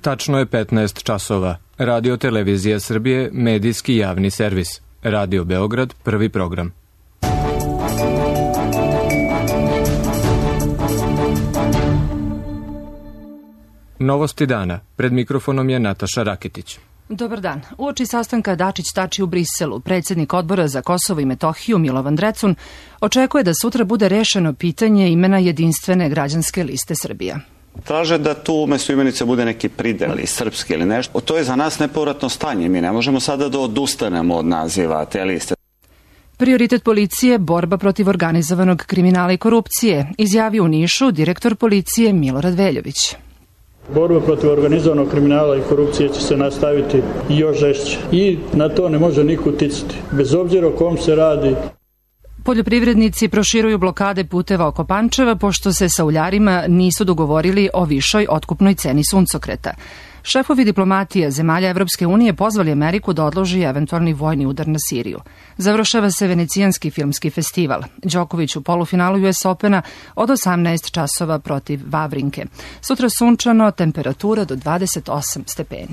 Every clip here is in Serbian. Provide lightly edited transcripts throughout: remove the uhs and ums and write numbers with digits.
Tačno je 15 časova. Radio Televizija Srbije, medijski javni servis. Radio Beograd, prvi program. Novosti dana. Pred mikrofonom je Nataša Raketić. Dobar dan. Uoči sastanka Dačić-Tači u Briselu, predsjednik Odbora za Kosovo i Metohiju Milovan Drecun očekuje da sutra bude rešeno pitanje imena jedinstvene građanske liste Srbija. Traže da tu umesto imenice bude neki pridel ili srpski ili nešto. To je za nas nepovratno stanje. Mi ne možemo sada da odustanemo od naziva te liste. Prioritet policije, borba protiv organizovanog kriminala i korupcije, izjavio u Nišu direktor policije Milorad Veljović. Borba protiv organizovanog kriminala i korupcije će se nastaviti još žešće i na to ne može niko uticati, bez obzira o kom se radi. Poljoprivrednici proširuju blokade puteva oko Pančeva pošto se sa uljarima nisu dogovorili o višoj otkupnoj ceni suncokreta. Šefovi diplomatije zemalja Evropske unije pozvali Ameriku da odloži eventualni vojni udar na Siriju. Završava se Venecijanski filmski festival. Đoković u polufinalu US Opena od 18 časova protiv Vavrinke. Sutra sunčano, temperatura do 28 stepeni.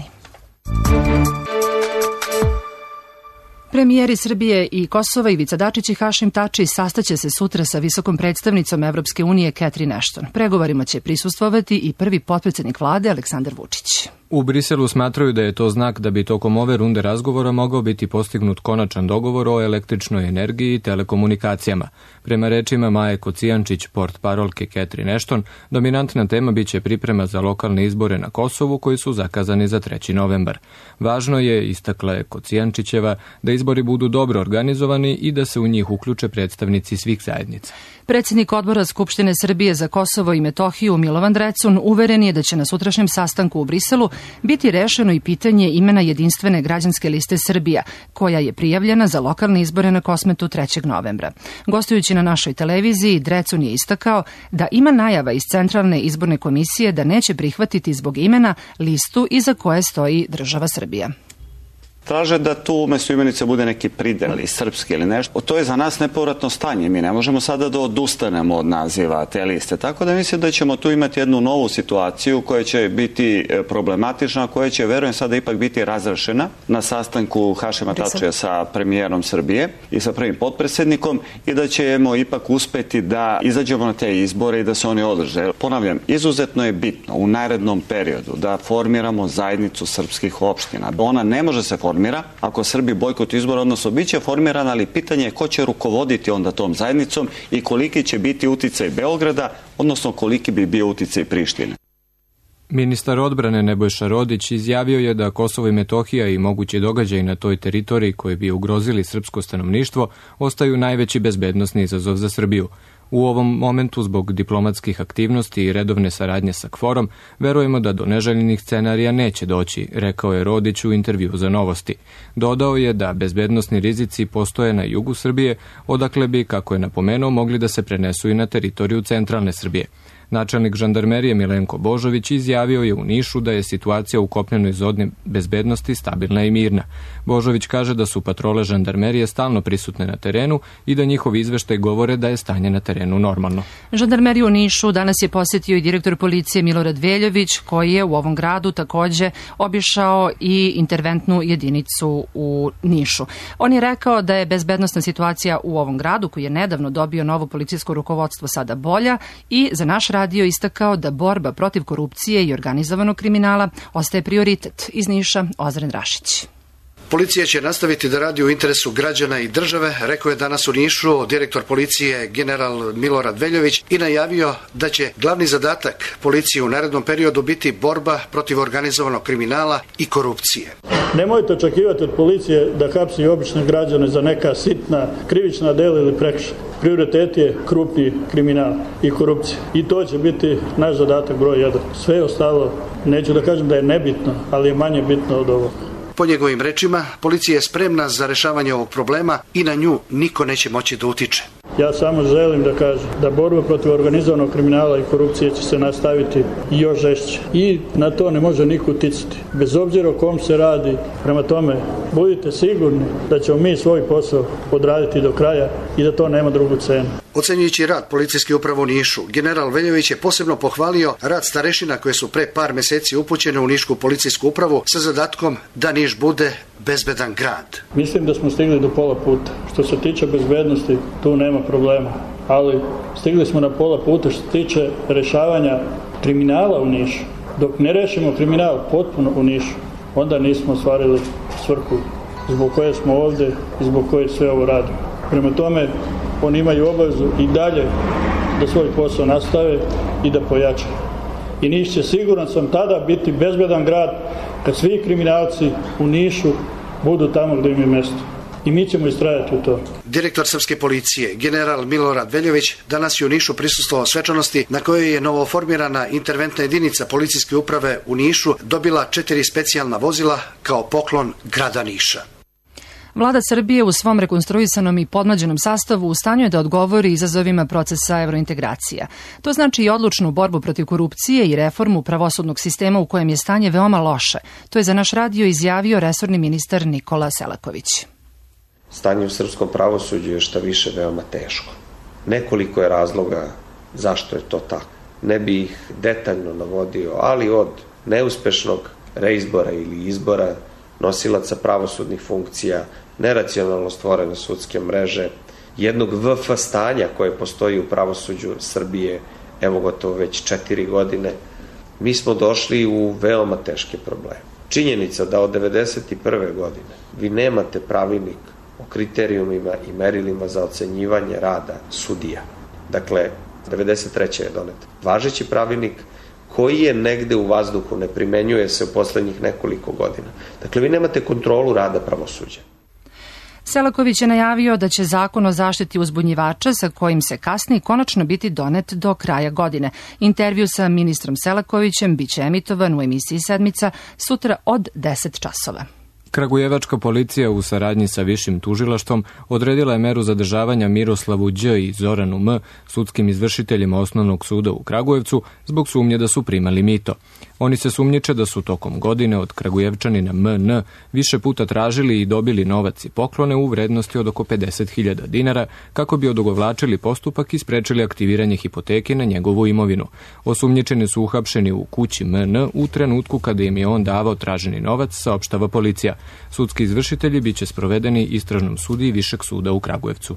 Premijeri Srbije i Kosova Ivica Dačić i Hašim Tači sastaće se sutra sa visokom predstavnicom Evropske unije Catherine Ashton. Pregovorima će prisustvovati i prvi potpredsjednik vlade Aleksandar Vučić. U Briselu smatraju da je to znak da bi tokom ove runde razgovora mogao biti postignut konačan dogovor o električnoj energiji i telekomunikacijama. Prema rečima Maje Kocijančić, portparolke Catherine Ashton, dominantna tema biće priprema za lokalne izbore na Kosovu koji su zakazani za 3. novembar. Važno je, istakla je Kocijančićeva, da izbori budu dobro organizovani i da se u njih uključe predstavnici svih zajednica. Predsjednik Odbora Skupštine Srbije za Kosovo i Metohiju Milovan Drecun uveren je da će na sutrašnjem sastanku u Briselu biti rešeno i pitanje imena jedinstvene građanske liste Srbija, koja je prijavljena za lokalne izbore na Kosmetu 3. novembra. Gostujući na našoj televiziji, Drecun je istakao da ima najava iz Centralne izborne komisije da neće prihvatiti zbog imena listu iza koje stoji država Srbija. Traže da tu umesto imenice bude neki pridel ili srpski ili nešto. To je za nas nepovratno stanje. Mi ne možemo sada da odustanemo od naziva te liste. Tako da mislim da ćemo tu imati jednu novu situaciju koja će biti problematična, koja će, verujem, sada ipak biti razrešena na sastanku Hašima Tačija sa premijerom Srbije i sa prvim potpredsjednikom i da ćemo ipak uspeti da izađemo na te izbore i da se oni održe. Ponavljam, izuzetno je bitno u narednom periodu da formiramo zajednicu srpskih opština. Ona ne može se formirati ako Srbi bojkot izbora, odnosno bit će formirana, ali pitanje je ko će rukovoditi onda tom zajednicom i koliki će biti uticaj Beograda, odnosno koliki bi bio uticaj Prištine. Ministar odbrane Nebojša Rodić izjavio je da Kosovo i Metohija i mogući događaj na toj teritoriji koji bi ugrozili srpsko stanovništvo ostaju najveći bezbednosni izazov za Srbiju. U ovom momentu, zbog diplomatskih aktivnosti i redovne saradnje sa KFOR-om, verujemo da do neželjenih scenarija neće doći, rekao je Rodić u intervju za Novosti. Dodao je da bezbednosni rizici postoje na jugu Srbije, odakle bi, kako je napomenuo, mogli da se prenesu i na teritoriju centralne Srbije. Načelnik žandarmerije Milenko Božović izjavio je u Nišu da je situacija u kopnenoj zoni bezbednosti stabilna i mirna. Božović kaže da su patrole žandarmerije stalno prisutne na terenu i da njihovi izveštaj govore da je stanje na terenu normalno. Žandarmeriju u Nišu danas je posjetio i direktor policije Milorad Veljović, koji je u ovom gradu takođe obišao i interventnu jedinicu u Nišu. On je rekao da je bezbednosna situacija u ovom gradu, koji je nedavno dobio novo policijsko rukovodstvo, sada bolja i za naš radio istakao da borba protiv korupcije i organizovanog kriminala ostaje prioritet. Iz Niša, Ozren Rašić. Policija će nastaviti da radi u interesu građana i države, rekao je danas u Nišu direktor policije general Milorad Veljović i najavio da će glavni zadatak policije u narednom periodu biti borba protiv organizovanog kriminala i korupcije. Nemojte očekivati od policije da hapsi obične građane za neka sitna krivična dela ili prekršaje. Prioritet je krupni kriminal i korupcija. I to će biti naš zadatak broj 1. Sve ostalo, neću da kažem da je nebitno, ali je manje bitno od ovoga. Po njegovim rečima, policija je spremna za rešavanje ovog problema i na nju niko neće moći da utiče. Ja samo želim da kažem da borba protiv organizovanog kriminala i korupcije će se nastaviti još žešće i na to ne može niko uticati. Bez obzira o kom se radi, prema tome budite sigurni da ćemo mi svoj posao odraditi do kraja i da to nema drugu cenu. Ocenjujući rad policijske uprave u Nišu, general Veljović je posebno pohvalio rad starešina koje su pre par meseci upućene u Nišku policijsku upravu sa zadatkom da Niš bude bezbedan grad. Mislim da smo stigli do pola puta. Što se tiče bezbednosti, tu nema problema. Ali stigli smo na pola puta što se tiče rešavanja kriminala u Nišu. Dok ne rešimo kriminal potpuno u Nišu, onda nismo ostvarili svrhu zbog koje smo ovde i zbog koje sve ovo radimo. Prema tome, oni imaju obavezu i dalje da svoj posao nastave i da pojačaju. I Niš će, siguran sam, tada biti bezbedan grad kad svi kriminalci u Nišu budu tamo gde im je mesto. I mi ćemo istrajati u to. Direktor srpske policije, general Milorad Veljović, danas je u Nišu prisustvovao svečanosti na kojoj je novoformirana interventna jedinica policijske uprave u Nišu dobila 4 specijalna vozila kao poklon grada Niša. Vlada Srbije u svom rekonstruisanom i podmlađenom sastavu u stanju je da odgovori izazovima procesa evrointegracija. To znači i odlučnu borbu protiv korupcije i reformu pravosudnog sistema u kojem je stanje veoma loše. To je za naš radio izjavio resorni ministar Nikola Selaković. Stanje u srpskom pravosuđu je šta više veoma teško. Nekoliko je razloga zašto je to tako. Ne bi ih detaljno navodio, ali od neuspešnog reizbora ili izbora nosilaca pravosudnih funkcija, neracionalno stvorene sudske mreže, jednog VF stanja koje postoji u pravosuđu Srbije, evo gotovo već 4 godine, mi smo došli u veoma teške probleme. Činjenica da od 1991. godine vi nemate pravilnik o kriterijumima i merilima za ocenjivanje rada sudija. Dakle, 1993. je donet važeći pravilnik koji je negde u vazduhu, ne primenjuje se u poslednjih nekoliko godina. Dakle, vi nemate kontrolu rada pravosuđa. Selaković je najavio da će zakon o zaštiti uzbunjivača sa kojim se kasni konačno biti donet do kraja godine. Intervju sa ministrom Selakovićem biće emitovan u emisiji Sedmica sutra od 10 časova. Kragujevačka policija u saradnji sa Višim tužilaštvom odredila je meru zadržavanja Miroslavu Đ i Zoranu M, sudskim izvršiteljima Osnovnog suda u Kragujevcu, zbog sumnje da su primali mito. Oni se sumnjiče da su tokom godine od Kragujevčanina MN više puta tražili i dobili novac i poklone u vrednosti od oko 50.000 dinara kako bi odugovlačili postupak i sprečili aktiviranje hipoteke na njegovu imovinu. Osumnjičeni su uhapšeni u kući MN u trenutku kada im je on davao traženi novac, saopštava policija. Sudski izvršitelji biće sprovedeni istražnom sudiji Višeg suda u Kragujevcu.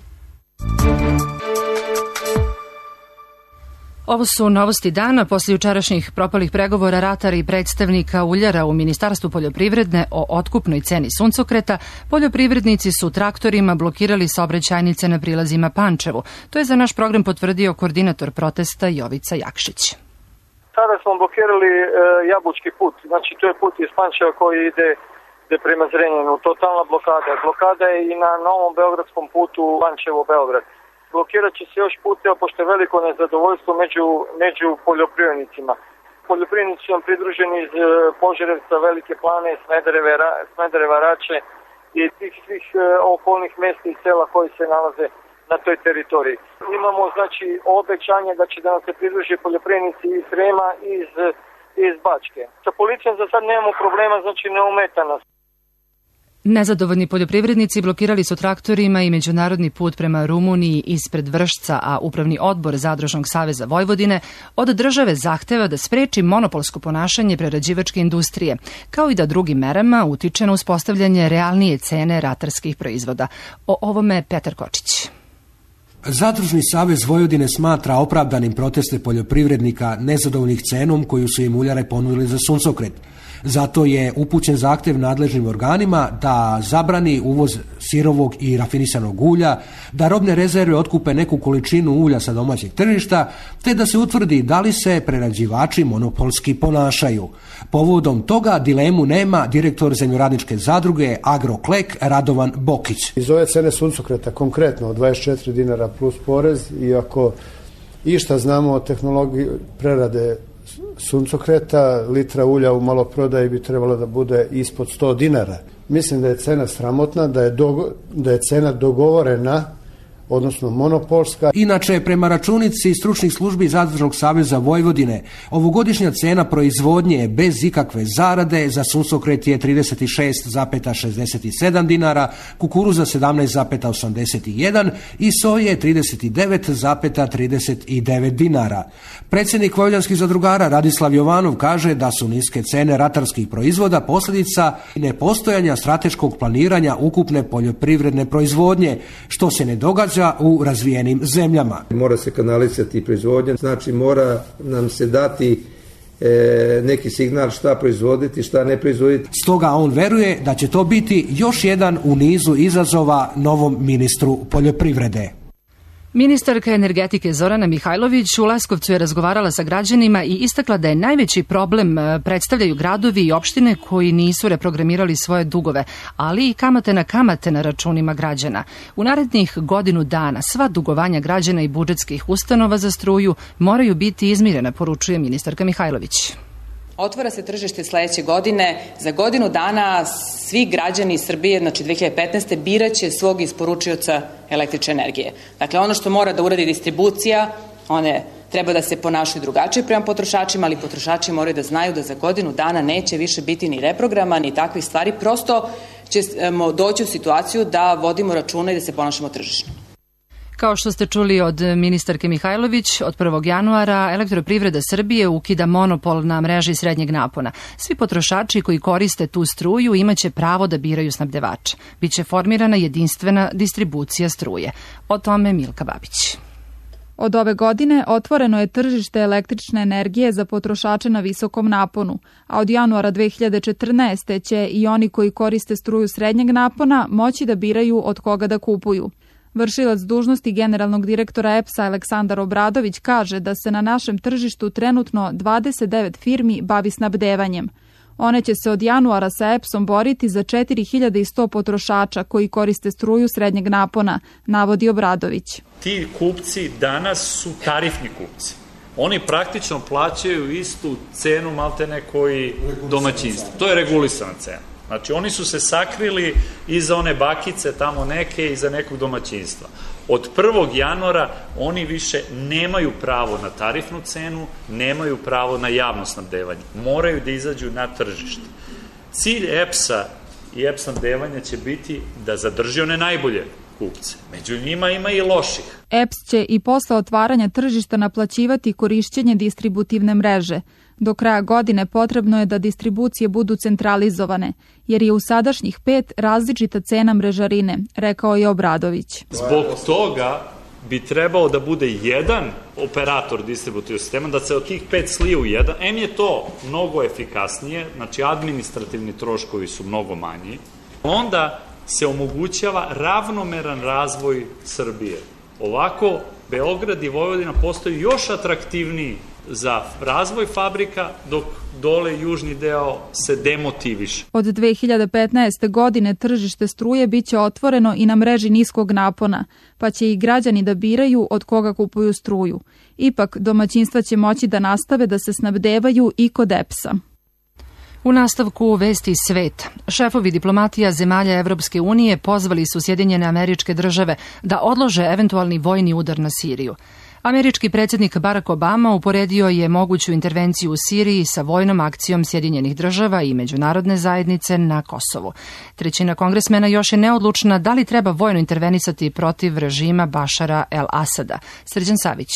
Ovo su novosti dana. Posle jučerašnjih propalih pregovora ratara i predstavnika uljara u Ministarstvu poljoprivredne o otkupnoj ceni suncokreta, poljoprivrednici su traktorima blokirali saobraćajnice na prilazima Pančevu. To je za naš program potvrdio koordinator protesta Jovica Jakšić. Sada smo blokirali Jabučki put, znači to je put iz Pančeva koji ide prema Zrenjaninu, totalna blokada. Blokada je i na novom beogradskom putu Pančevo-Beograd. Blokirat će se još puteva pošto je veliko nezadovoljstvo među poljoprivrednicima. Poljoprivrednici su nam pridruženi iz Požarevca, Velike Plane, Smedereva, Rače i tih svih okolnih mesta i sela koji se nalaze na toj teritoriji. Imamo znači obećanje da će da nam se pridruže poljoprivrednici iz Srema i iz Bačke. Sa policijom za sad nemamo problema, znači ne ometa nas. Nezadovoljni poljoprivrednici blokirali su traktorima i međunarodni put prema Rumuniji ispred Vršca, a Upravni odbor Zadružnog saveza Vojvodine od države zahteva da spreči monopolsko ponašanje prerađivačke industrije, kao i da drugim merama utiče na uspostavljanje realnije cene ratarskih proizvoda. O ovome Petar Kočić. Zadružni savez Vojvodine smatra opravdanim proteste poljoprivrednika nezadovoljnih cenom koju su im uljare ponudili za suncokret. Zato je upućen zahtev nadležnim organima da zabrani uvoz sirovog i rafinisanog ulja, da robne rezerve otkupe neku količinu ulja sa domaćeg tržišta, te da se utvrdi da li se prerađivači monopolski ponašaju. Povodom toga dilemu nema direktor zemljoradničke zadruge Agroklek Radovan Bokić. Iz ove cene suncokreta konkretno od 24 dinara plus porez, iako išta znamo o tehnologiji prerade suncokreta, litra ulja u maloprodaji bi trebalo da bude ispod 100 dinara. Mislim da je cena sramotna, da je cena dogovorena odnosno monopolska. Inače, prema računici stručnih službi Zadružnog saveza Vojvodine, ovogodišnja cena proizvodnje je bez ikakve zarade za suncokret je 36,67 dinara, kukuruza 17,81 i soje 39,39 dinara. Predsjednik vojvođanskih zadrugara Radislav Jovanov kaže da su niske cene ratarskih proizvoda posljedica nepostojanja strateškog planiranja ukupne poljoprivredne proizvodnje, što se ne događa u razvijenim zemljama. Mora se kanalizirati proizvodnja, znači mora nam se dati neki signal šta proizvoditi, šta ne proizvoditi. Stoga on veruje da će to biti još jedan u nizu izazova novom ministru poljoprivrede. Ministarka energetike Zorana Mihajlović u Leskovcu je razgovarala sa građanima i istakla da je najveći problem predstavljaju gradovi i opštine koji nisu reprogramirali svoje dugove, ali i kamate na računima građana. U narednih godinu dana sva dugovanja građana i budžetskih ustanova za struju moraju biti izmirena, poručuje ministarka Mihajlović. Otvara se tržište sledeće godine. Za godinu dana svi građani Srbije, znači 2015. biraće svog isporučioca električne energije. Dakle, ono što mora da uradi distribucija, one treba da se ponašaju drugačije prema potrošačima, ali potrošači moraju da znaju da za godinu dana neće više biti ni reprograma, ni takvih stvari. Prosto ćemo doći u situaciju da vodimo računa i da se ponašamo tržišno. Kao što ste čuli od ministarke Mihajlović, od 1. januara Elektroprivreda Srbije ukida monopol na mreži srednjeg napona. Svi potrošači koji koriste tu struju imaće pravo da biraju snabdevača. Biće formirana jedinstvena distribucija struje. O tome Milka Babić. Od ove godine otvoreno je tržište električne energije za potrošače na visokom naponu, a od januara 2014. će i oni koji koriste struju srednjeg napona moći da biraju od koga da kupuju. Vršilac dužnosti generalnog direktora EPS-a Aleksandar Obradović kaže da se na našem tržištu trenutno 29 firmi bavi snabdevanjem. One će se od januara sa EPS-om boriti za 4100 potrošača koji koriste struju srednjeg napona, navodi Obradović. Ti kupci danas su tarifni kupci. Oni praktično plaćaju istu cenu maltene koji domaćinstvo. To je regulisana cena. Znači, oni su se sakrili iza one bakice tamo neke, iza nekog domaćinstva. Od 1. januara oni više nemaju pravo na tarifnu cenu, nemaju pravo na javno snabdevanje. Moraju da izađu na tržište. Cilj EPS-a i EPS snabdevanja će biti da zadrži one najbolje kupce. Među njima ima i loših. EPS će i posle otvaranja tržišta naplaćivati korišćenje distributivne mreže. Do kraja godine potrebno je da distribucije budu centralizovane, jer je u sadašnjih 5 različita cena mrežarine, rekao je Obradović. Zbog toga bi trebao da bude jedan operator distributivnog sistema, da se od tih 5 slije u jedan. Je to mnogo efikasnije, znači administrativni troškovi su mnogo manji. Onda se omogućava ravnomeran razvoj Srbije. Ovako, Beograd i Vojvodina postaju još atraktivniji za razvoj fabrika, dok dole južni deo se demotiviše. Od 2015. godine tržište struje biće otvoreno i na mreži niskog napona, pa će i građani da biraju od koga kupuju struju. Ipak, domaćinstva će moći da nastave da se snabdevaju i kod EPS-a. U nastavku vesti sveta. Šefovi diplomatija zemalja Evropske unije pozvali su Sjedinjene Američke Države da odlože eventualni vojni udar na Siriju. Američki predsjednik Barack Obama uporedio je moguću intervenciju u Siriji sa vojnom akcijom Sjedinjenih Država i međunarodne zajednice na Kosovu. Trećina kongresmena još je neodlučna da li treba vojno intervenisati protiv režima Bašara el-Asada. Srđan Savić.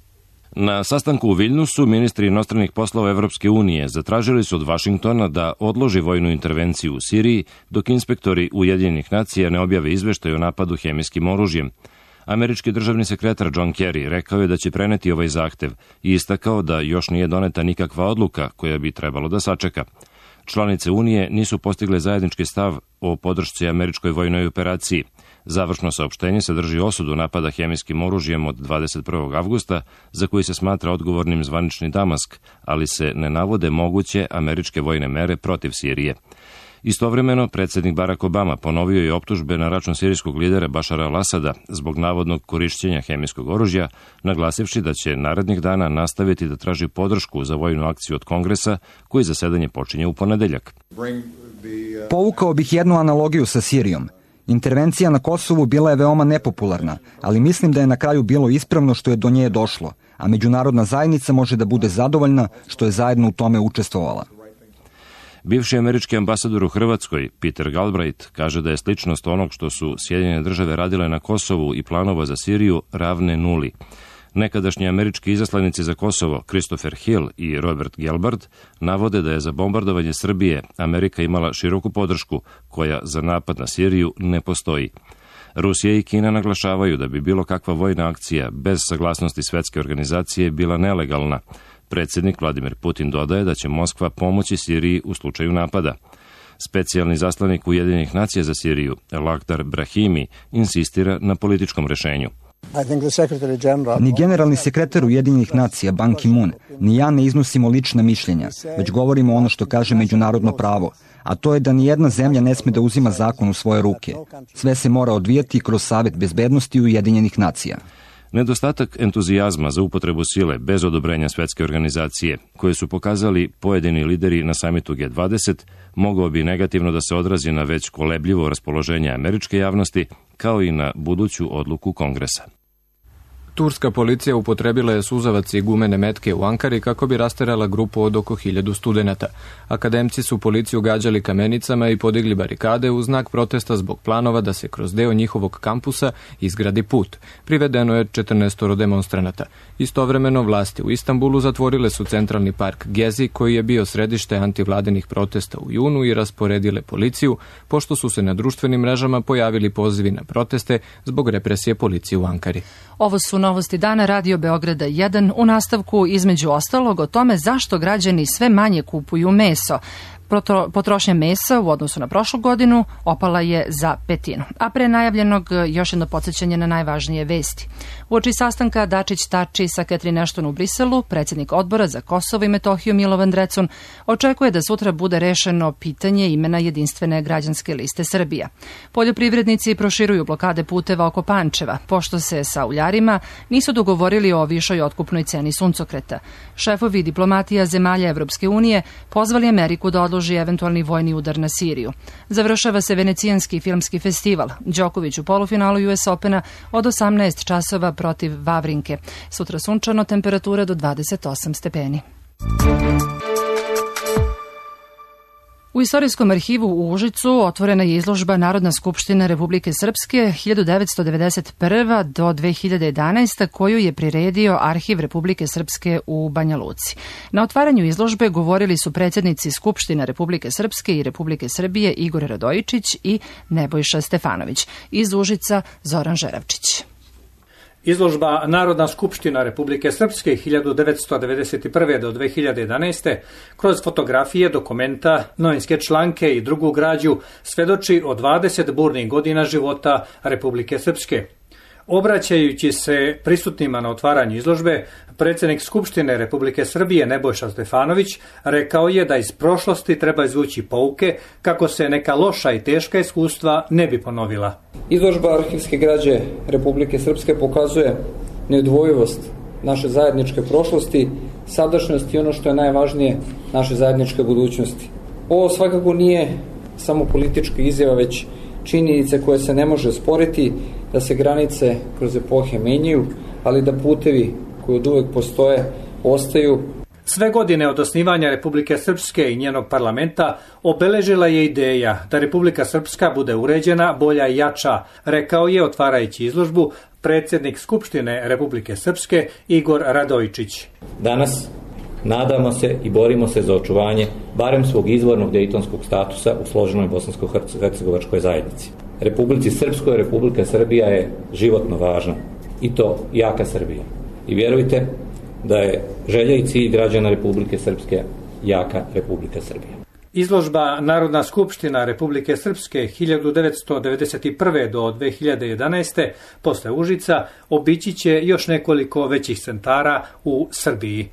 Na sastanku u Viljnusu ministri inostranih poslova Evropske unije zatražili su od Vašingtona da odloži vojnu intervenciju u Siriji dok inspektori Ujedinjenih nacija ne objave izveštaj o napadu hemijskim oružjem. Američki državni sekretar John Kerry rekao je da će preneti ovaj zahtev i istakao da još nije doneta nikakva odluka koja bi trebalo da sačeka. Članice Unije nisu postigle zajednički stav o podršci američkoj vojnoj operaciji. Završno saopštenje sadrži osudu napada hemijskim oružjem od 21. avgusta, za koji se smatra odgovornim zvanični Damask, ali se ne navode moguće američke vojne mere protiv Sirije. Istovremeno, predsjednik Barack Obama ponovio je optužbe na račun sirijskog lidera Bašara al-Asada zbog navodnog korišćenja hemijskog oružja, naglasivši da će narednih dana nastaviti da traži podršku za vojnu akciju od Kongresa, koji zasedanje počinje u ponedeljak. Povukao bih jednu analogiju sa Sirijom. Intervencija na Kosovu bila je veoma nepopularna, ali mislim da je na kraju bilo ispravno što je do nje došlo, a međunarodna zajednica može da bude zadovoljna što je zajedno u tome učestvovala. Bivši američki ambasador u Hrvatskoj, Peter Galbraith, kaže da je sličnost onog što su Sjedinjene države radile na Kosovu i planova za Siriju ravne nuli. Nekadašnji američki izaslanici za Kosovo, Christopher Hill i Robert Gelbard, navode da je za bombardovanje Srbije Amerika imala široku podršku koja za napad na Siriju ne postoji. Rusija i Kina naglašavaju da bi bilo kakva vojna akcija bez saglasnosti svetske organizacije bila nelegalna. Predsjednik Vladimir Putin dodaje da će Moskva pomoći Siriji u slučaju napada. Specijalni zaslanik Ujedinjenih nacija za Siriju, Lakhdar Brahimi, insistira na političkom rešenju. Ni generalni sekretar Ujedinjenih nacija Ban Ki-moon, ni ja ne iznosimo lična mišljenja, već govorimo ono što kaže međunarodno pravo, a to je da ni jedna zemlja ne sme da uzima zakon u svoje ruke. Sve se mora odvijati kroz Savet bezbednosti Ujedinjenih nacija. Nedostatak entuzijazma za upotrebu sile bez odobrenja svetske organizacije, koje su pokazali pojedini lideri na samitu G20, mogao bi negativno da se odrazi na već kolebljivo raspoloženje američke javnosti, kao i na buduću odluku Kongresa. Turska policija upotrebila je suzavac i gumene metke u Ankari kako bi rasterala grupu od oko 1000 studenata. Akademci su policiju gađali kamenicama i podigli barikade u znak protesta zbog planova da se kroz deo njihovog kampusa izgradi put. Privedeno je 14 demonstranata. Istovremeno vlasti u Istanbulu zatvorile su centralni park Gezi, koji je bio središte antivladinih protesta u junu, i rasporedile policiju, pošto su se na društvenim mrežama pojavili pozivi na proteste zbog represije policije u Ankari. Ovo su novosti dana Radio Beograda 1, u nastavku između ostalog o tome zašto građani sve manje kupuju meso. Potrošnja mesa u odnosu na prošlu godinu opala je za 1/5. A pre najavljenog još jedno podsjećanje na najvažnije vesti. Uoči sastanka Dačić-Tači sa Catherine Ashton u Briselu, predsjednik odbora za Kosovo i Metohiju Milovan Drecun očekuje da sutra bude rešeno pitanje imena jedinstvene građanske liste Srbija. Poljoprivrednici proširuju blokade puteva oko Pančeva, pošto se sa uljarima nisu dogovorili o višoj otkupnoj ceni suncokreta. Šefovi diplomatija zemalja Evropske unije pozvali Ameriku da odloži eventualni vojni udar na Siriju. Završava se Venecijanski filmski festival. Đoković u polufinalu US Opena od 18 časova protiv Vavrinke. Sutra sunčano, temperatura do 28 stepeni. U Istorijskom arhivu u Užicu otvorena je izložba Narodna skupština Republike Srpske 1991. do 2011. koju je priredio Arhiv Republike Srpske u Banja Luci. Na otvaranju izložbe govorili su predsjednici Skupština Republike Srpske i Republike Srbije Igor Radojičić i Nebojša Stefanović. Iz Užica Zoran Žeravčić. Izložba Narodna skupština Republike Srpske 1991. do 2011. kroz fotografije, dokumenta, novinske članke i drugu građu svedoči o 20 burnih godina života Republike Srpske. Obraćajući se prisutnima na otvaranju izložbe, predsjednik Skupštine Republike Srbije Nebojša Stefanović rekao je da iz prošlosti treba izvući pouke kako se neka loša i teška iskustva ne bi ponovila. Izložba arhivske građe Republike Srpske pokazuje neodvojivost naše zajedničke prošlosti, sadašnjosti i ono što je najvažnije, naše zajedničke budućnosti. Ovo svakako nije samo politička izjava, već činjenice koje se ne može sporiti, da se granice kroz epohe menjaju, ali da putevi koji od uvek postoje ostaju. Sve godine od osnivanja Republike Srpske i njenog parlamenta obeležila je ideja da Republika Srpska bude uređena, bolja i jača, rekao je otvarajući izložbu predsjednik Skupštine Republike Srpske Igor Radojičić. Danas nadamo se i borimo se za očuvanje barem svog izvornog dejtonskog statusa u složenoj bosansko-hercegovačkoj zajednici. Republici Srpskoj Republika Srbija je životno važna i to jaka Srbija. I vjerujte da je želja i cilj građana Republike Srpske jaka Republika Srbija. Izložba Narodna skupština Republike Srpske 1991. do 2011. posle Užica obići će još nekoliko većih centara u Srbiji.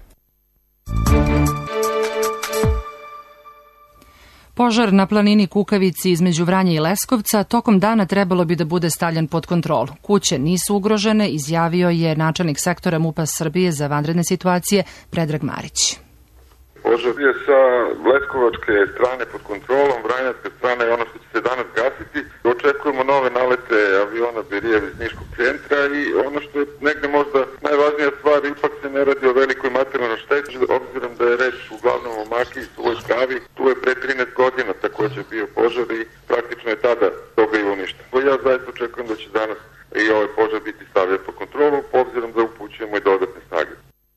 Požar na planini Kukavici između Vranja i Leskovca tokom dana trebalo bi da bude stavljen pod kontrolu. Kuće nisu ugrožene, izjavio je načelnik sektora MUP-a Srbije za vanredne situacije Predrag Marić. Požar je sa Leskovačke strane pod kontrolom, Vranjanska strana je ono što će se danas gasiti. Očekujemo nove nalete aviona Berijev iz Niškog centra i ono što je negde možda najvažnija stvar, ipak se ne radi o velikoj materijalnoj šteti, obzirom da je reč uglavnom o makiji, suvoj kavi. Tu je pre 13 godina takođe bio požar i praktično je tada toga i uništen. Ja zaista očekujem da će danas i ovaj požar biti stavljen pod kontrolu, obzirom da upućujemo i dodatne snage.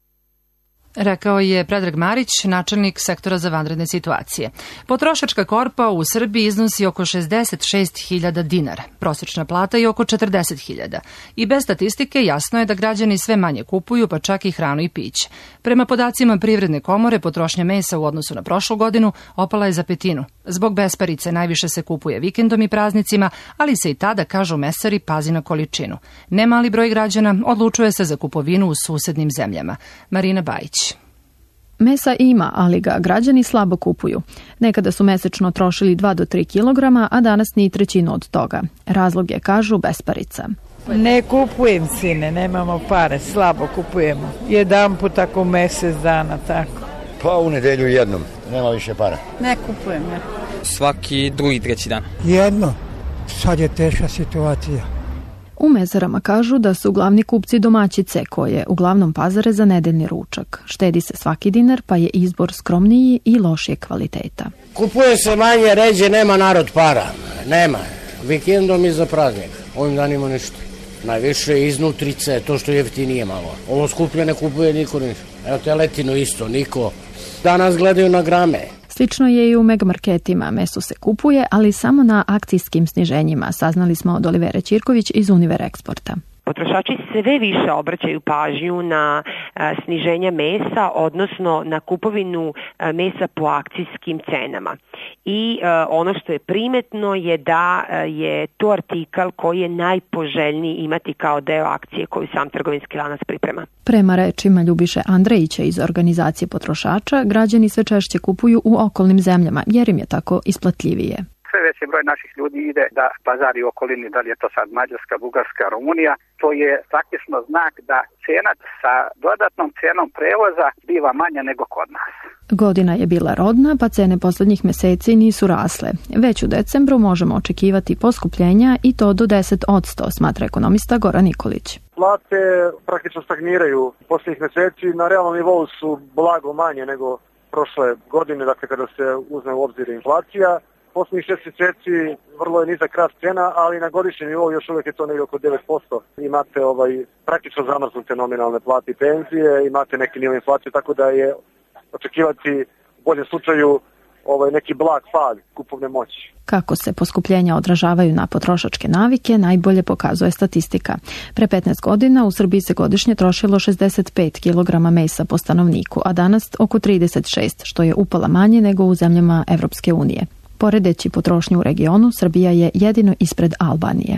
Rekao je Predrag Marić, načelnik sektora za vanredne situacije. Potrošačka korpa u Srbiji iznosi oko 66.000 dinara, prosječna plata je oko 40.000. I bez statistike jasno je da građani sve manje kupuju, pa čak i hranu i piće. Prema podacima Privredne komore, potrošnja mesa u odnosu na prošlu godinu opala je za 1/5. Zbog besparice najviše se kupuje vikendom i praznicima, ali se i tada, kažu mesari, pazi na količinu. Nemali broj građana odlučuje se za kupovinu u susednim zemljama. Marina Bajić. Mesa ima, ali ga građani slabo kupuju. Nekada su mesečno trošili 2 do 3 kilograma, a danas ni trećinu od toga. Razlog je, kažu, besparica. Ne kupujem, sine, nemamo pare, slabo kupujemo. Jedan put ako mesec dana, tako. Pa u nedelju jednom, nema više para. Ne kupujem, ne. Svaki drugi, treći dan. Jedno, sad je teška situacija. U mezarama kažu da su glavni kupci domaćice koje uglavnom pazare za nedeljni ručak. Štedi se svaki dinar, pa je izbor skromniji i lošije kvaliteta. Kupuje se manje, ređe, nema narod para. Nema. Vikendom i za praznik. Ovim danima ništa. Najviše iznutrice, to što jeftinije malo. Ovo skuplje ne kupuje niko ništa. Evo teletinu isto, niko. Danas gledaju na grame. Slično je i u megamarketima. Meso se kupuje, ali samo na akcijskim sniženjima, saznali smo od Olivere Ćirković iz Univer Eksporta. Potrošači sve više obraćaju pažnju na sniženja mesa, odnosno na kupovinu mesa po akcijskim cenama. I ono što je primetno je da je to artikal koji je najpoželjniji imati kao deo akcije koju sam trgovinski lanac priprema. Prema rečima Ljubiše Andrejića iz organizacije potrošača, građani sve češće kupuju u okolnim zemljama jer im je tako isplatljivije. Sve veći broj naših ljudi ide da pazari u okolini, da li je to sad Mađarska, Bugarska, Rumunija. To je praktično znak da cena sa dodatnom cenom prevoza biva manja nego kod nas. Godina je bila rodna, pa cene poslednjih meseci nisu rasle. Već u decembru možemo očekivati poskupljenja i to do 10%, smatra ekonomista Goran Nikolić. Plate praktično stagniraju poslednjih meseci, na realnom nivou su blago manje nego prošle godine, dakle kada se uzme u obzir inflacija. Poslednjih 6 meseci vrlo je nizak rast cena, ali na godišnjem nivou još uvek je to negdje oko 9%. Imate praktično zamrznute nominalne plate i penzije, imate neki nivo inflacije, tako da je očekivati u boljem slučaju neki blag pad kupovne moći. Kako se poskupljenja odražavaju na potrošačke navike, najbolje pokazuje statistika. Pre 15 godina u Srbiji se godišnje trošilo 65 kg mesa po stanovniku, a danas oko 36, što je upola manje nego u zemljama Evropske unije. Poredeći potrošnju u regionu, Srbija je jedino ispred Albanije.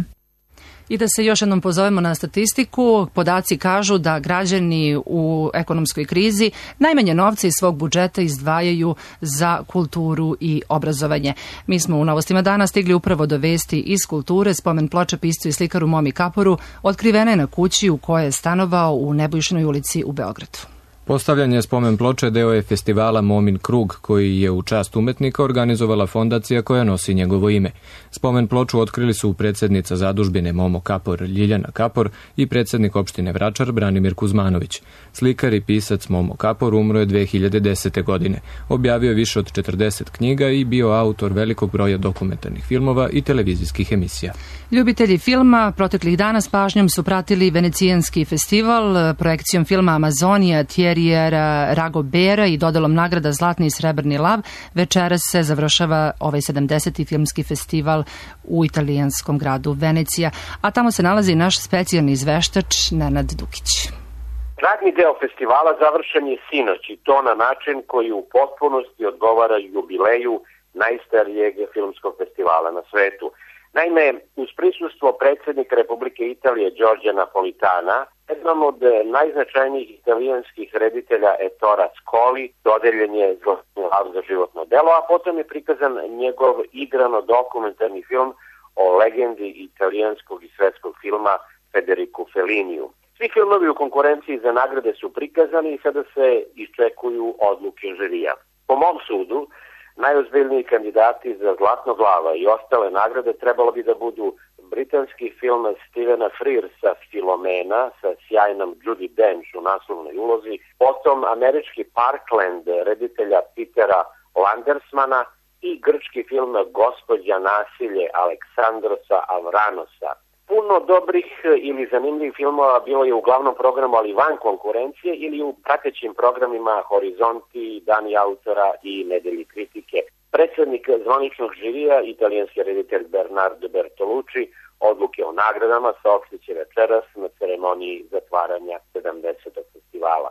I da se još jednom pozovemo na statistiku, podaci kažu da građani u ekonomskoj krizi najmanje novca iz svog budžeta izdvajaju za kulturu i obrazovanje. Mi smo u Novostima dana stigli upravo do vesti iz kulture. Spomen ploča piscu i slikaru Momi Kaporu otkrivena je na kući u kojoj je stanovao u Nebojšinoj ulici u Beogradu. Postavljanje spomen ploče deo je festivala Momin krug, koji je u čast umetnika organizovala fondacija koja nosi njegovo ime. Spomen ploču otkrili su predsjednica zadužbine Momo Kapor Ljiljana Kapor i predsjednik opštine Vračar Branimir Kuzmanović. Slikar i pisac Momo Kapor umro je 2010. godine. Objavio je više od 40 knjiga i bio autor velikog broja dokumentarnih filmova i televizijskih emisija. Ljubitelji filma proteklih dana s pažnjom su pratili Venecijanski festival projekcijom filma Amazonija Thierryjera Ragobera i dodelom nagrada Zlatni i Srebrni lav. Večeras se završava ovaj 70. filmski festival u italijanskom gradu Venecija, a tamo se nalazi naš specijalni izveštač Nenad Dukić. Radni deo festivala završen je sinoć i to na način koji u potpunosti odgovara jubileju najstarijeg filmskog festivala na svetu. Naime, uz prisustvo predsjednika Republike Italije Giorgia Napolitana, jednom od najznačajnijih italijanskih reditelja Ettore Scoli dodeljen je Zlatni lav za životno delo, a potom je prikazan njegov igrano-dokumentarni film o legendi italijanskog i svetskog filma Federicu Felliniju. Svi filmovi u konkurenciji za nagrade su prikazani i sada se iščekuju odluke žirija. Po mom sudu, najozbiljniji kandidati za Zlatno glava i ostale nagrade trebalo bi da budu britanski film Stevena Frearsa Filomena sa sjajnom Judi Dench u naslovnoj ulozi, potom američki Parkland reditelja Petera Landersmana i grčki film Gospođa nasilje Aleksandrosa Avranosa. Puno dobrih ili zanimljivih filmova bilo je u glavnom programu, ali van konkurencije, ili u pratećim programima Horizonti, Dani autora i Nedelji kritike. Predsjednik zvaničnog žirija, italijanski reditelj Bernardo Bertolucci, odluke o nagradama saopštit će večeras na ceremoniji zatvaranja 70. festivala.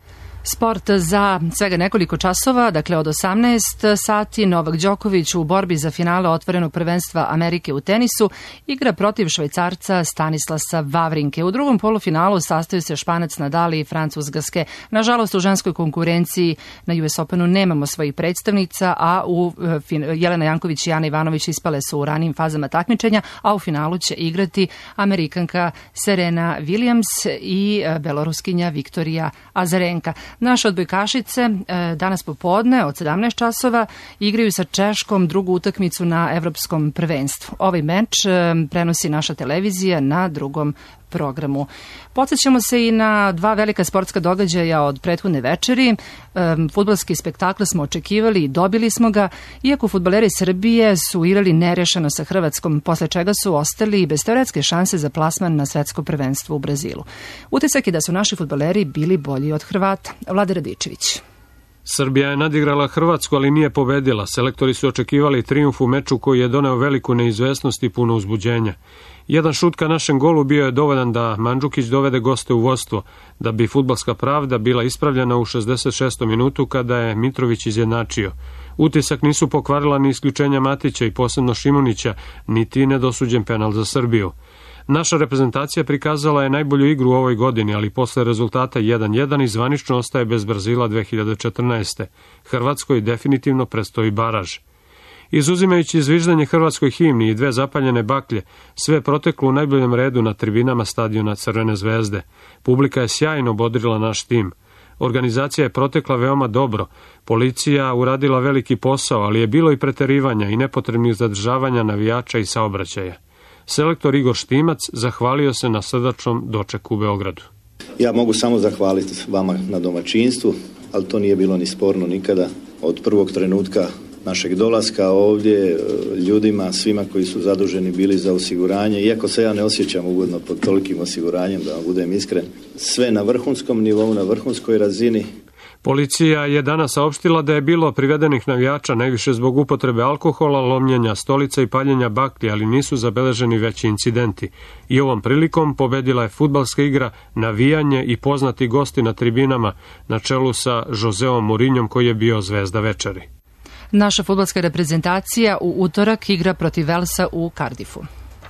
Sport za svega nekoliko časova, dakle od 18 sati, Novak Đoković u borbi za finale otvorenog prvenstva Amerike u tenisu igra protiv Švajcarca Stanislasa Wawrinke. U drugom polufinalu sastaju se Španac Nadal i Francuz Gasquet. Nažalost, u ženskoj konkurenciji na US Openu nemamo svojih predstavnica, a Jelena Janković i Ana Ivanović ispale su u ranijim fazama takmičenja, a u finalu će igrati Amerikanka Serena Williams i beloruskinja Viktorija Azarenka. Naše odbojkašice danas popodne od 17 časova igraju sa Češkom drugu utakmicu na evropskom prvenstvu. Ovaj meč prenosi naša televizija na drugom programu. Podsjećamo se i na dva velika sportska događaja od prethodne večeri. Fudbalski spektakl smo očekivali i dobili smo ga, iako fudbaleri Srbije su igrali nerešeno sa Hrvatskom, posle čega su ostali bez teoretske šanse za plasman na svetsko prvenstvo u Brazilu. Utisak je da su naši fudbaleri bili bolji od Hrvata. Vlade Radičević. Srbija je nadigrala Hrvatsku, ali nije pobedila. Selektori su očekivali trijumf u meču koji je doneo veliku neizvesnost i puno uzbuđenja. Jedan šut ka našem golu bio je dovoljan da Mandžukić dovede goste u vodstvo, da bi fudbalska pravda bila ispravljena u 66. minutu kada je Mitrović izjednačio. Utisak nisu pokvarila ni isključenja Matića i posebno Šimunića, niti nedosuđen penal za Srbiju. Naša reprezentacija prikazala je najbolju igru u ovoj godini, ali posle rezultata 1-1 i zvanično ostaje bez Brazila 2014. Hrvatskoj definitivno predstoji baraž. Izuzimajući zviždanje hrvatskoj himni i dve zapaljene baklje, sve proteklo u najboljem redu na tribinama stadiona Crvene zvezde. Publika je sjajno bodrila naš tim. Organizacija je protekla veoma dobro. Policija uradila veliki posao, ali je bilo i preterivanja i nepotrebnih zadržavanja navijača i saobraćaja. Selektor Igor Štimac zahvalio se na srdačnom dočeku u Beogradu. Ja mogu samo zahvaliti vama na domaćinstvu, ali to nije bilo ni sporno nikada. Od prvog trenutka našeg dolaska ovdje, ljudima, svima koji su zaduženi bili za osiguranje, iako se ja ne osjećam ugodno pod tolikim osiguranjem, da vam budem iskren, sve na vrhunskom nivou, na vrhunskoj razini. Policija je danas saopštila da je bilo privedenih navijača najviše zbog upotrebe alkohola, lomljenja stolica i paljenja baklji, ali nisu zabeleženi veći incidenti. I ovom prilikom pobedila je fudbalska igra, navijanje i poznati gosti na tribinama na čelu sa Joseom Mourinhom koji je bio zvezda večeri. Naša fudbalska reprezentacija u utorak igra protiv Velsa u Cardiffu.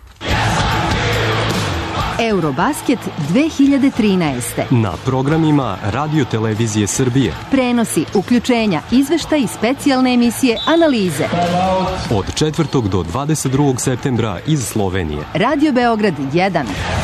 Eurobasket 2013. Na programima Radio Televizije Srbije. Prenosi, uključenja, izveštaj i specijalne emisije, analize. Od 4. do 22. septembra iz Slovenije. Radio Beograd 1.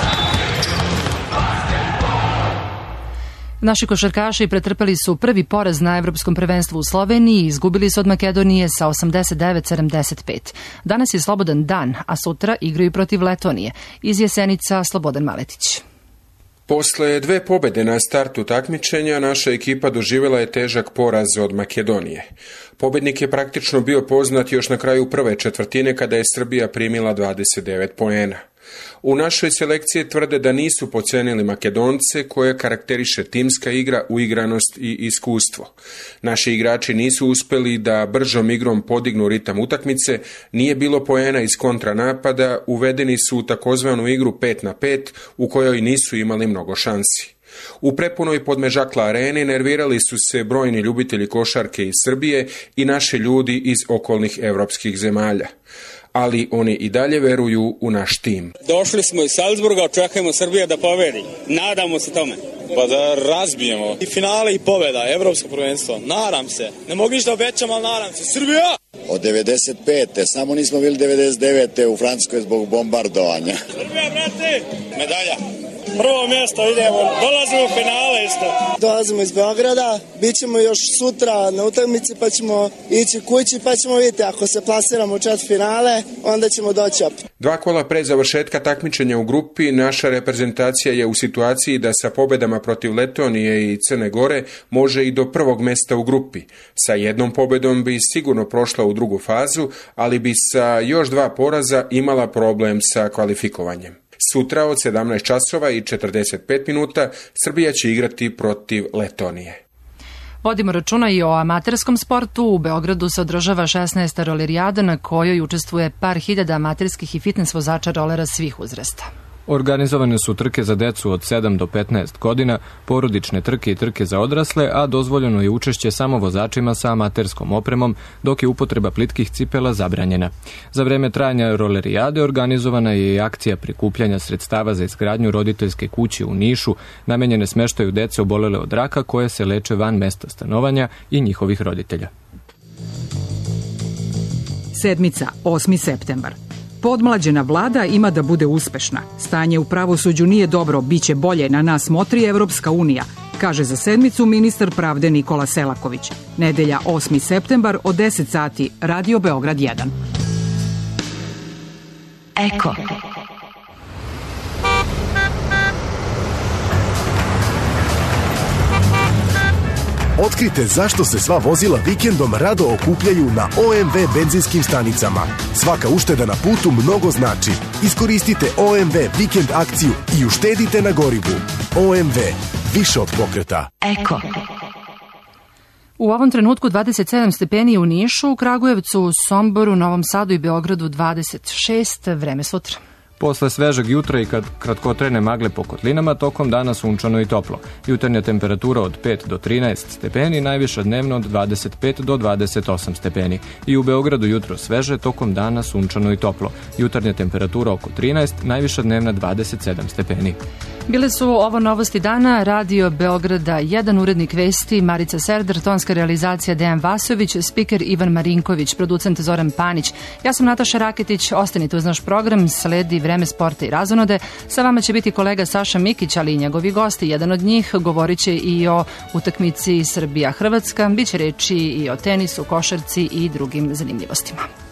Naši košarkaši pretrpeli su prvi poraz na Evropskom prvenstvu u Sloveniji i izgubili su od Makedonije sa 89-75. Danas je slobodan dan, a sutra igraju protiv Letonije. Iz Jesenica Slobodan Maletić. Posle dve pobede na startu takmičenja, naša ekipa doživjela je težak poraz od Makedonije. Pobednik je praktično bio poznat još na kraju prve četvrtine kada je Srbija primila 29 poena. U našoj selekciji tvrde da nisu pocenili Makedonce koje karakteriše timska igra, uigranost i iskustvo. Naši igrači nisu uspeli da bržom igrom podignu ritam utakmice, nije bilo poena iz kontranapada, uvedeni su u takozvanu igru 5 na 5 u kojoj nisu imali mnogo šansi. U prepunoj Podmežakla areni nervirali su se brojni ljubitelji košarke iz Srbije i naši ljudi iz okolnih evropskih zemalja. Ali oni i dalje veruju u naš tim. Došli smo iz Salzburga, očekujemo Srbija da pobedi. Nadamo se tome. Pa da razbijemo. I finale i pobeda, evropsko prvenstvo. Nadam se. Ne mogu ništa obećam, ali nadam se. Srbija! Od 95. Samo nismo bili 99. u Francuskoj zbog bombardovanja. Srbija, brate! Medalja. prvo mjesto idemo, dolazimo u finale isto. Dolazimo iz Beograda, bit ćemo još sutra na utakmici pa ćemo ići kući pa ćemo vidjeti ako se plasiramo u četvrtfinale, onda ćemo doći opet. 2 kola pre završetka takmičenja u grupi naša reprezentacija je u situaciji da sa pobedama protiv Letonije i Crne Gore može i do prvog mjesta u grupi. Sa jednom pobedom bi sigurno prošla u drugu fazu, ali bi sa još 2 poraza imala problem sa kvalifikovanjem. Sutra od 17 časova i 45 minuta Srbija će igrati protiv Letonije. Vodimo računa i o amaterskom sportu. U Beogradu se održava 16. rolerijada na kojoj učestvuje par hiljada amaterskih i fitness vozača rolera svih uzrasta. Organizovane su trke za decu od 7 do 15 godina, porodične trke i trke za odrasle, a dozvoljeno je učešće samo vozačima sa amaterskom opremom, dok je upotreba plitkih cipela zabranjena. Za vreme trajanja rolerijade organizovana je i akcija prikupljanja sredstava za izgradnju roditeljske kuće u Nišu, namenjene smeštaju dece obolele od raka koje se leče van mesta stanovanja i njihovih roditelja. Sedmica, 8. septembar. Podmlađena vlada ima da bude uspešna. Stanje u pravosuđu nije dobro, biće bolje, na nas motri Evropska unija, kaže za sedmicu ministar pravde Nikola Selaković. Nedelja 8. septembar od 10 sati, Radio Beograd 1. Eko. Otkrite zašto se sva vozila vikendom rado okupljaju na OMV benzinskim stanicama. Svaka ušteda na putu mnogo znači. Iskoristite OMV vikend akciju i uštedite na gorivu. OMV, više od pokreta. Eko. U ovom trenutku 27 stepeni u Nišu, u Kragujevcu, Somboru, Novom Sadu i Beogradu 26, vreme sutra. Posle svežeg jutra i kad kratkotrajne magle po kotlinama, tokom dana sunčano i toplo. Jutarnja temperatura od 5 do 13 stepeni, najviša dnevno od 25 do 28 stepeni. I u Beogradu jutro sveže, tokom dana sunčano i toplo. Jutarnja temperatura oko 13, najviša dnevna 27 stepeni. Bile su ovo novosti dana, Radio Beograda 1, urednik vesti Marica Serdar, tonska realizacija Dejan Vasović, spiker Ivan Marinković, producent Zoran Panić. Ja sam Nataša Raketić, ostanite uz naš program, sledi vreme sporta i razonode. Sa vama će biti kolega Saša Mikić, ali i njegovi gosti. Jedan od njih govorit će i o utakmici Srbija-Hrvatska, biće reči i o tenisu, košarci i drugim zanimljivostima.